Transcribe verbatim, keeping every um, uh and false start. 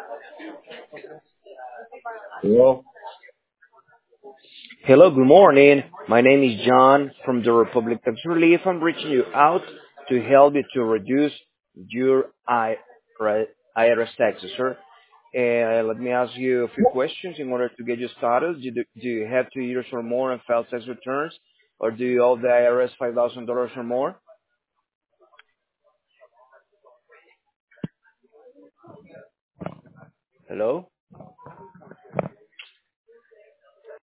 Hello. Hello, good morning. My name is John from the Republic of Relief. I'm reaching you out to help you to reduce your I- R- IRS taxes, sir. Uh, let me ask you a few questions in order to get you started. Do, you- do you have two years or more and file tax returns, or do you owe the I R S five thousand dollars or more? Hello?